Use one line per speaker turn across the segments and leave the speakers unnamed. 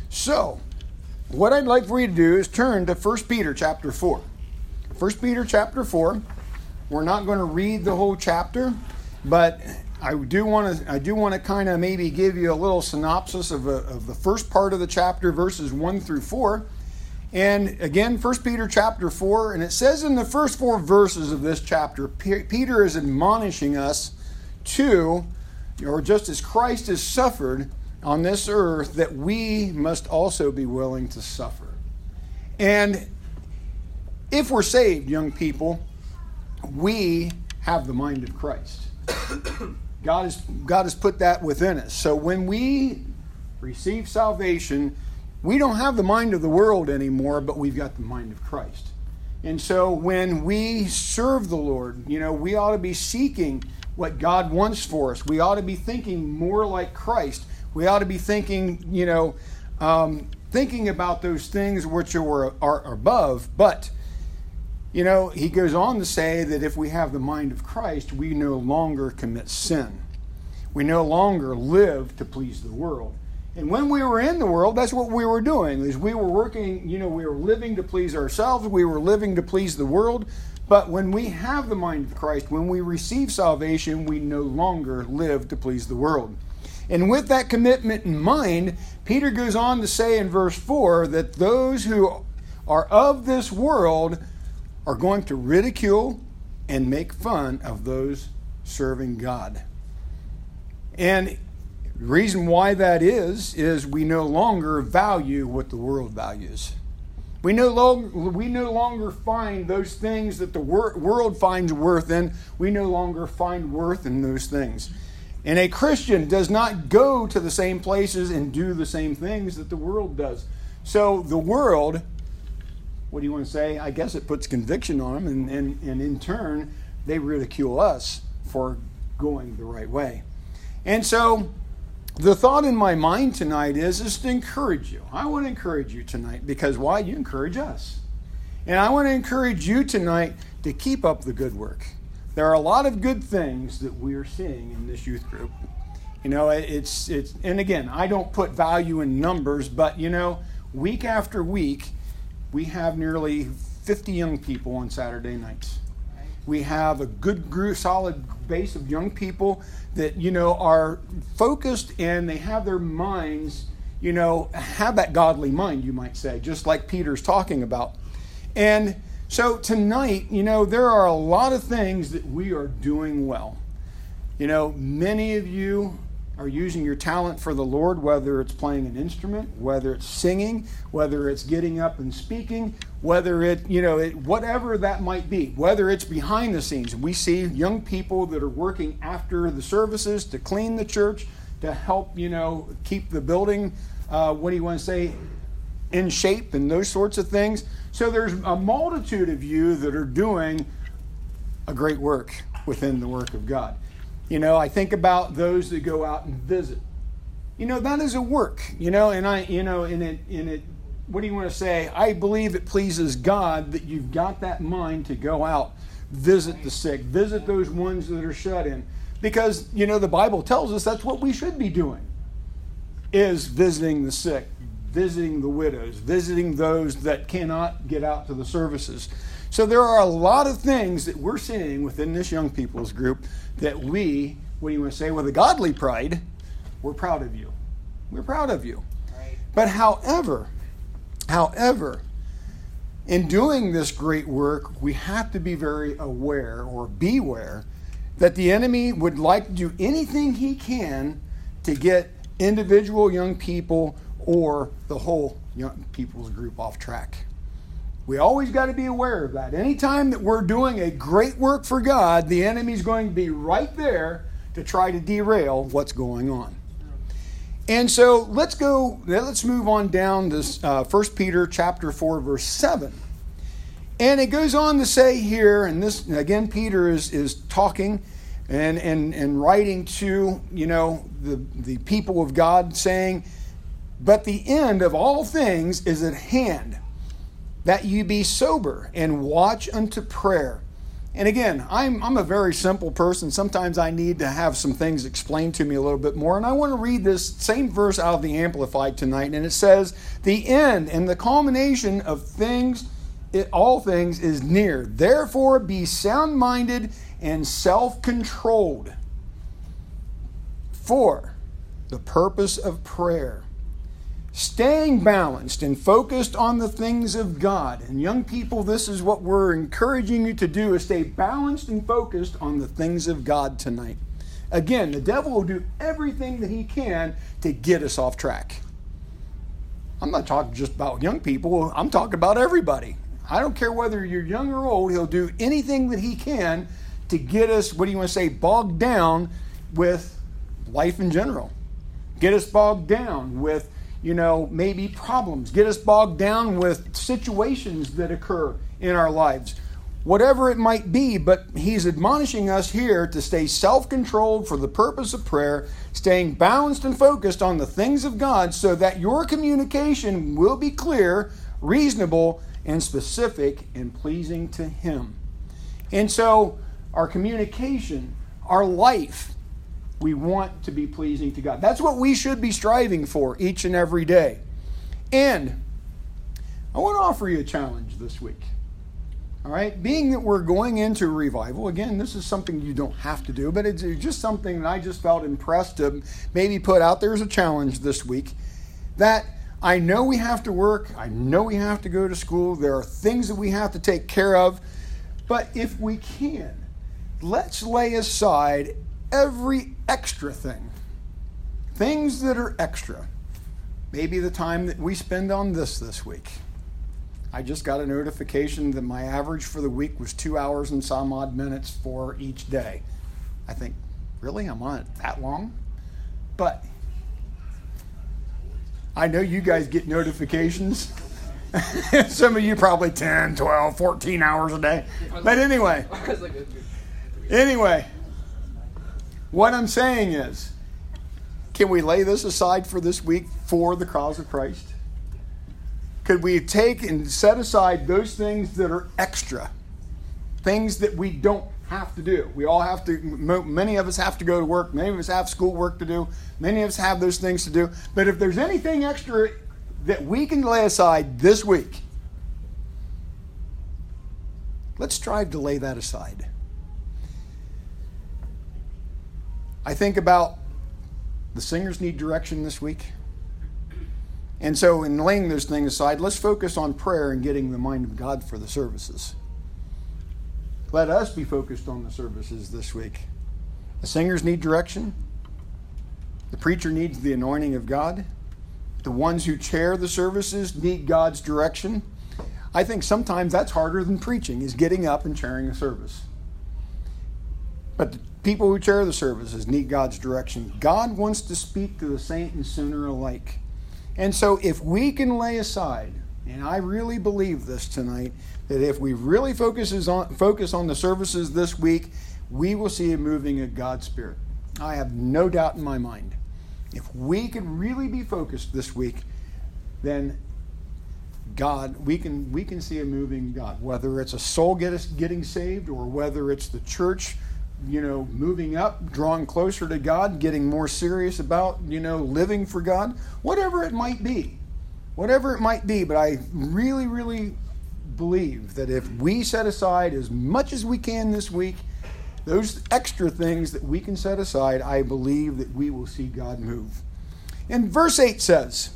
So, what I'd like for you to do is turn to 1 Peter chapter 4. 1 Peter chapter 4. We're not going to read the whole chapter, but I do want to kind of maybe give you a little synopsis of the first part of the chapter, verses 1 through 4. And again, 1 Peter chapter 4, and it says in the first 4 verses of this chapter, Peter is admonishing us to, or just as Christ has suffered on this earth, that we must also be willing to suffer. And if we're saved, young people, we have the mind of Christ. God has put that within us. So when we receive salvation, we don't have the mind of the world anymore, but we've got the mind of Christ. And so when we serve the Lord, we ought to be seeking what God wants for us. We ought to be thinking more like Christ. We ought to be thinking, thinking about those things which are above. But, he goes on to say that if we have the mind of Christ, we no longer commit sin. We no longer live to please the world. And when we were in the world, that's what we were doing, is we were working, we were living to please ourselves, we were living to please the world. But when we have the mind of Christ, when we receive salvation, we no longer live to please the world. And with that commitment in mind, Peter goes on to say in verse 4 that those who are of this world are going to ridicule and make fun of those serving God. And the reason why that is we no longer value what the world values. We no longer find those things that the world finds worth in. We no longer find worth in those things. And a Christian does not go to the same places and do the same things that the world does. So the world, what do you want to say? I guess it puts conviction on them, and in turn, they ridicule us for going the right way. And so the thought in my mind tonight is to encourage you. I want to encourage you tonight because why? You encourage us. And I want to encourage you tonight to keep up the good work. There are a lot of good things that we are seeing in this youth group. It's and again, I don't put value in numbers, but week after week, we have nearly 50 young people on Saturday nights. We have a good group, solid base of young people that, are focused and they have their minds, have that godly mind, you might say, just like Peter's talking about. And so tonight, there are a lot of things that we are doing well. Many of you are using your talent for the Lord, whether it's playing an instrument, whether it's singing, whether it's getting up and speaking, whether whatever that might be, whether it's behind the scenes. We see young people that are working after the services to clean the church, to help, keep the building, in shape and those sorts of things. So there's a multitude of you that are doing a great work within the work of God. I think about those that go out and visit. That is a work, and what do you want to say? I believe it pleases God that you've got that mind to go out, visit the sick, visit those ones that are shut in. Because, the Bible tells us that's what we should be doing, is visiting the sick, visiting the widows, visiting those that cannot get out to the services. So there are a lot of things that we're seeing within this young people's group that we, what do you want to say, with a godly pride, we're proud of you. We're proud of you. Right. But however, in doing this great work, we have to be very aware or beware that the enemy would like to do anything he can to get individual young people or the whole young people's group off track. We always got to be aware of that. Anytime that we're doing a great work for God, the enemy's going to be right there to try to derail what's going on. And so let's move on down to 1 Peter chapter 4, verse 7. And it goes on to say here, and this, again, Peter is talking and writing to, the people of God, saying, "But the end of all things is at hand, that ye be sober and watch unto prayer. And again, I'm a very simple person. Sometimes I need to have some things explained to me a little bit more. And I want to read this same verse out of the Amplified tonight. And it says, the end and the culmination of things, all things is near. Therefore, be sound-minded and self-controlled for the purpose of prayer, staying balanced and focused on the things of God. And young people, this is what we're encouraging you to do, is stay balanced and focused on the things of God tonight. Again, the devil will do everything that he can to get us off track. I'm not talking just about young people. I'm talking about everybody. I don't care whether you're young or old. He'll do anything that he can to get us, bogged down with life in general. Get us bogged down with, maybe problems. Get us bogged down with situations that occur in our lives. Whatever it might be, but he's admonishing us here to stay self-controlled for the purpose of prayer, staying balanced and focused on the things of God so that your communication will be clear, reasonable, and specific and pleasing to him. And so our communication, our life, we want to be pleasing to God. That's what we should be striving for each and every day. And I want to offer you a challenge this week. All right? Being that we're going into revival, again, this is something you don't have to do, but it's just something that I just felt impressed to maybe put out there as a challenge this week, that I know we have to work. I know we have to go to school. There are things that we have to take care of. But if we can, let's lay aside every extra thing. Things that are extra. Maybe the time that we spend on this week. I just got a notification that my average for the week was 2 hours and some odd minutes for each day. I think, really? I'm on it that long? But I know you guys get notifications. Some of you probably 10, 12, 14 hours a day. But anyway, what I'm saying is, can we lay this aside for this week for the cause of Christ? Could we take and set aside those things that are extra? Things that we don't have to do. We all have to, many of us have to go to work. Many of us have school work to do. Many of us have those things to do. But if there's anything extra that we can lay aside this week, let's strive to lay that aside. I think about the singers need direction this week. And so in laying those things aside, let's focus on prayer and getting the mind of God for the services. Let us be focused on the services this week. The singers need direction. The preacher needs the anointing of God. The ones who chair the services need God's direction. I think sometimes that's harder than preaching, is getting up and chairing a service. But the people who chair the services need God's direction. God wants to speak to the saint and sinner alike. And so if we can lay aside, and I really believe this tonight, that if we really focus on the services this week, we will see a moving of God's Spirit. I have no doubt in my mind. If we could really be focused this week, then God, we can see a moving God. Whether it's a soul getting saved, or whether it's the church, moving up, drawing closer to God, getting more serious about, living for God, whatever it might be. But I really, really believe that if we set aside as much as we can this week, those extra things that we can set aside, I believe that we will see God move. And verse 8 says,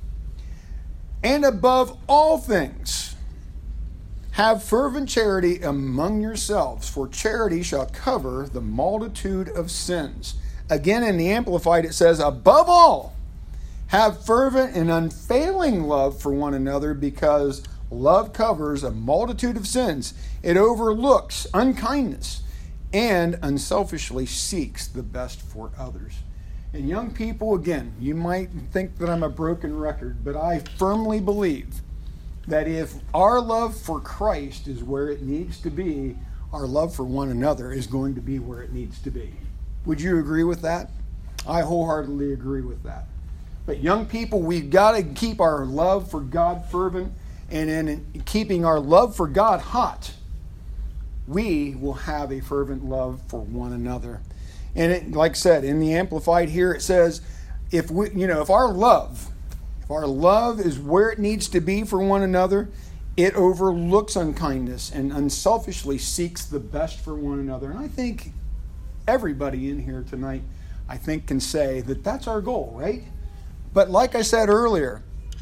and above all things, have fervent charity among yourselves, for charity shall cover the multitude of sins. Again, in the Amplified, it says, above all, have fervent and unfailing love for one another, because love covers a multitude of sins. It overlooks unkindness and unselfishly seeks the best for others. And young people, again, you might think that I'm a broken record, but I firmly believe that if our love for Christ is where it needs to be, our love for one another is going to be where it needs to be. Would you agree with that? I wholeheartedly agree with that. But young people, we've got to keep our love for God fervent, and in keeping our love for God hot, we will have a fervent love for one another. And it, like I said, in the Amplified here, it says, if our love is where it needs to be for one another, it overlooks unkindness and unselfishly seeks the best for one another. And I think everybody in here tonight, I think, can say that that's our goal, right? But like I said earlier,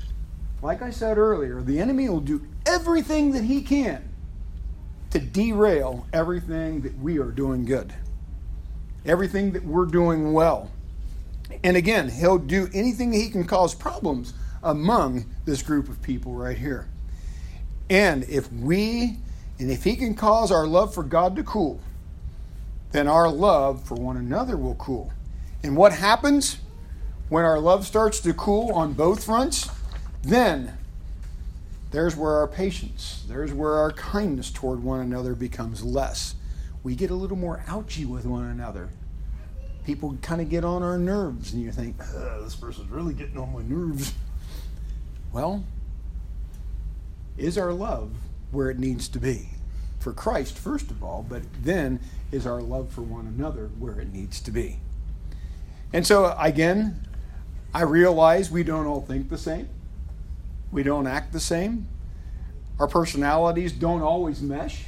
the enemy will do everything that he can to derail everything that we are doing good, everything that we're doing well. And again, he'll do anything that he can cause problems among this group of people right here. And if he can cause our love for God to cool, then our love for one another will cool. And what happens when our love starts to cool on both fronts? Then there's where our patience, there's where our kindness toward one another becomes less. We get a little more ouchy with one another. People kind of get on our nerves, and you think, this person's really getting on my nerves. Well, is our love where it needs to be? For Christ, first of all, but then is our love for one another where it needs to be? And so, again, I realize we don't all think the same. We don't act the same. Our personalities don't always mesh.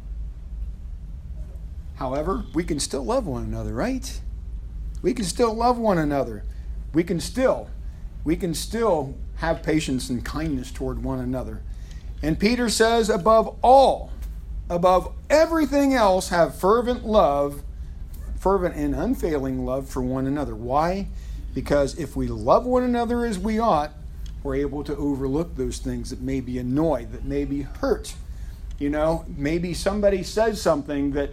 However, we can still love one another, right? We can still love one another. We can still have patience and kindness toward one another. And Peter says, above everything else, have fervent and unfailing love for one another. Why? Because if we love one another as we ought, we're able to overlook those things that may be annoyed, that may be hurt. Maybe somebody says something that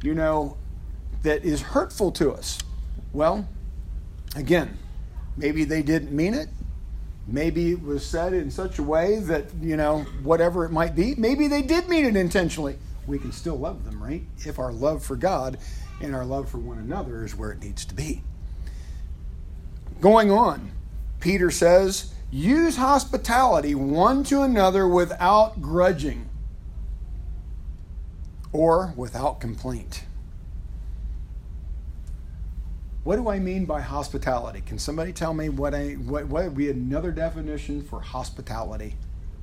is hurtful to us. Well, again, maybe they didn't mean it. Maybe it was said in such a way that, whatever it might be, maybe they did mean it intentionally. We can still love them, right? If our love for God and our love for one another is where it needs to be. Going on, Peter says, use hospitality one to another without grudging or without complaint. What do I mean by hospitality? Can somebody tell me what would be another definition for hospitality?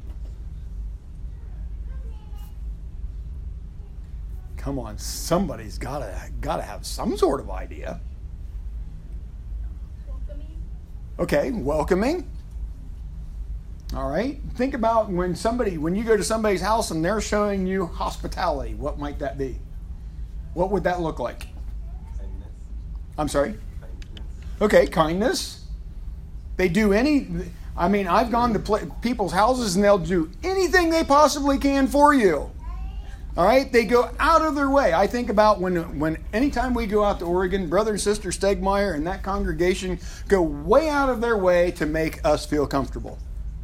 Come on, somebody's gotta have some sort of idea.
Welcoming.
Okay, welcoming. All right. Think about when you go to somebody's house and they're showing you hospitality. What might that be? What would that look like? I'm sorry?
Kindness.
Okay, kindness. They do I've gone to people's houses and they'll do anything they possibly can for you. All right? They go out of their way. I think about when anytime we go out to Oregon, Brother and Sister Stegmeyer and that congregation go way out of their way to make us feel comfortable.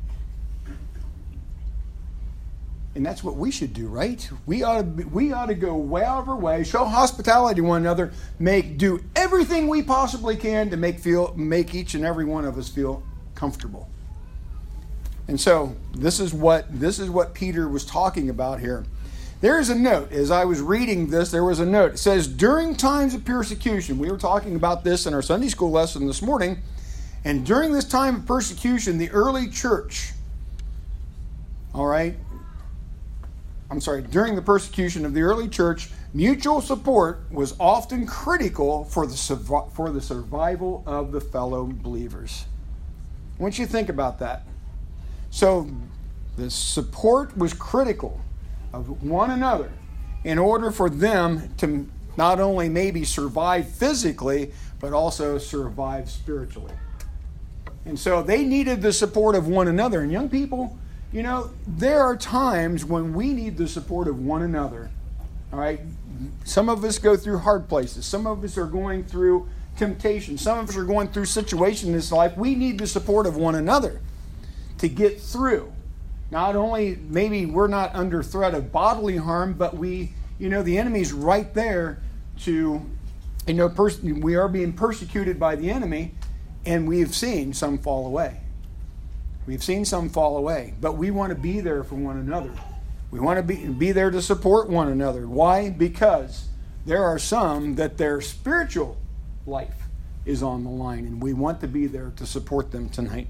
And that's what we should do, right? We ought to go way out of our way, show hospitality to one another, do everything we possibly can to make each and every one of us feel comfortable. And so this is what Peter was talking about here. There's a note. As I was reading this, there was a note. It says, during times of persecution, we were talking about this in our Sunday school lesson this morning, and during this time of persecution, the early church, during the persecution of the early church, mutual support was often critical for the survival of the fellow believers. I want you to think about that. So the support was critical of one another in order for them to not only maybe survive physically, but also survive spiritually. And so they needed the support of one another. And young people, there are times when we need the support of one another. All right? Some of us go through hard places. Some of us are going through temptation. Some of us are going through situations in this life. We need the support of one another to get through. Not only maybe we're not under threat of bodily harm, but the enemy's right there to, we are being persecuted by the enemy, and we've seen some fall away. We've seen some fall away, but we want to be there for one another. We want to be there to support one another. Why? Because there are some that their spiritual life is on the line, and we want to be there to support them tonight.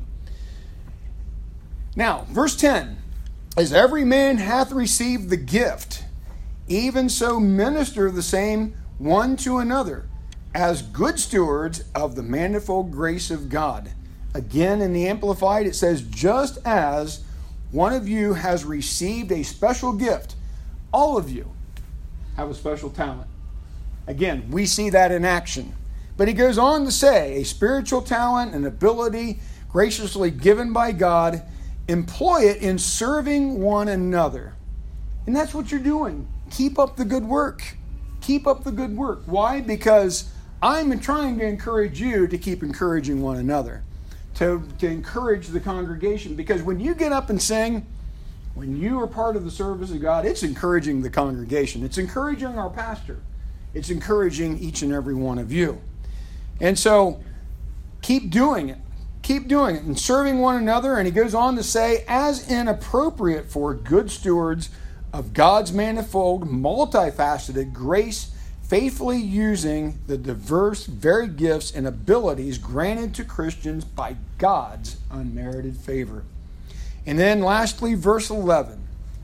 Now, verse 10, as every man hath received the gift, even so minister the same one to another, as good stewards of the manifold grace of God. Again, in the Amplified, it says, just as one of you has received a special gift, all of you have a special talent. Again, we see that in action. But he goes on to say, a spiritual talent, an ability graciously given by God, employ it in serving one another. And that's what you're doing. Keep up the good work. Keep up the good work. Why? Because I'm trying to encourage you to keep encouraging one another, to encourage the congregation. Because when you get up and sing, when you are part of the service of God, it's encouraging the congregation. It's encouraging our pastor. It's encouraging each and every one of you. And so keep doing it. Keep doing it and serving one another. And he goes on to say, as inappropriate for good stewards of God's manifold, multifaceted grace, faithfully using the diverse, varied gifts and abilities granted to Christians by God's unmerited favor. And then lastly, verse 11.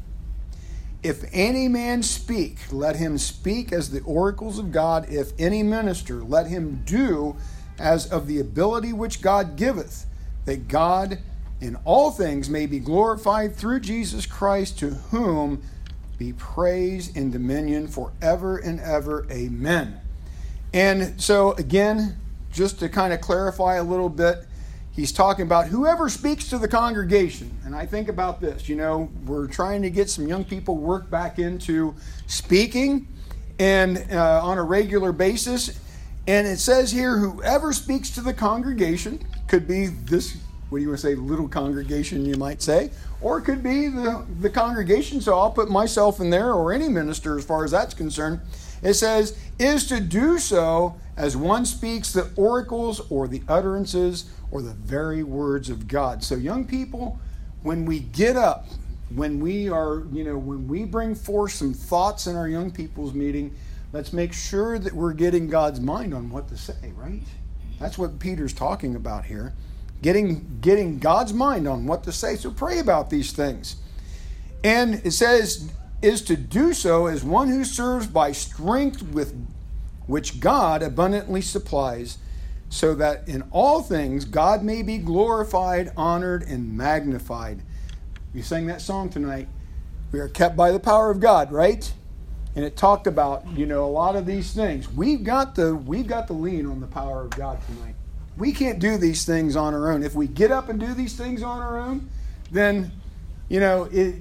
If any man speak, let him speak as the oracles of God. If any minister, let him do as of the ability which God giveth, that God in all things may be glorified through Jesus Christ, to whom be praise and dominion forever and ever. Amen. And so again, just to kind of clarify a little bit, he's talking about whoever speaks to the congregation. And I think about this, we're trying to get some young people work back into speaking and on a regular basis. And it says here, whoever speaks to the congregation, could be this, what do you want to say, little congregation, you might say, or it could be the congregation, so I'll put myself in there, or any minister as far as that's concerned. It says, is to do so as one speaks the oracles or the utterances or the very words of God. So young people, when we get up, when we are, when we bring forth some thoughts in our young people's meeting, let's make sure that we're getting God's mind on what to say, right? That's what Peter's talking about here. Getting God's mind on what to say. So pray about these things. And it says, is to do so as one who serves by strength with which God abundantly supplies, so that in all things God may be glorified, honored, and magnified. We sang that song tonight. We are kept by the power of God, right? And it talked about, a lot of these things. We've got to lean on the power of God tonight. We can't do these things on our own. If we get up and do these things on our own, then, we're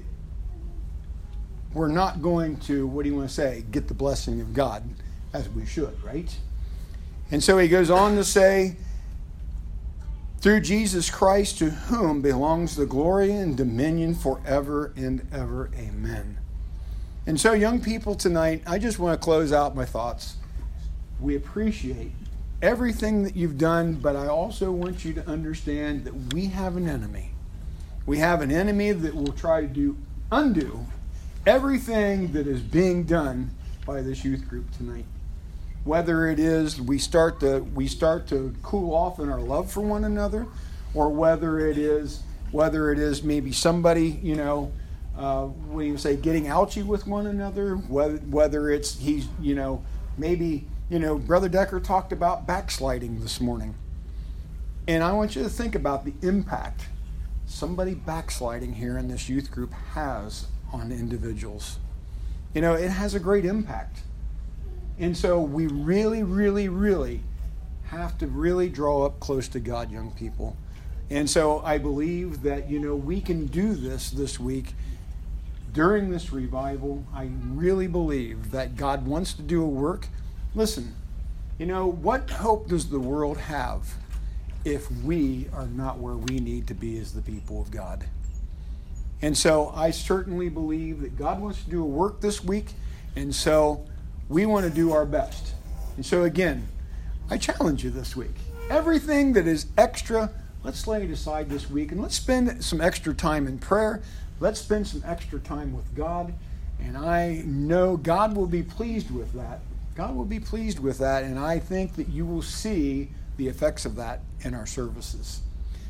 not going to, get the blessing of God as we should, right? And so he goes on to say, through Jesus Christ, to whom belongs the glory and dominion forever and ever. Amen. And so, young people, tonight, I just want to close out my thoughts. We appreciate everything that you've done, but I also want you to understand that we have an enemy. We have an enemy that will try to undo everything that is being done by this youth group tonight. Whether it is we start to cool off in our love for one another, or whether it is maybe somebody, getting ouchy with one another, whether it's Brother Decker talked about backsliding this morning. And I want you to think about the impact somebody backsliding here in this youth group has on individuals. It has a great impact. And so we really, really, really have to really draw up close to God, young people. And so I believe that, we can do this week during this revival. I really believe that God wants to do a work. Listen, what hope does the world have if we are not where we need to be as the people of God? And so I certainly believe that God wants to do a work this week, and so we want to do our best. And so again, I challenge you this week. Everything that is extra, let's lay it aside this week, and let's spend some extra time in prayer. Let's spend some extra time with God, and I know God will be pleased with that. God will be pleased with that, and I think that you will see the effects of that in our services.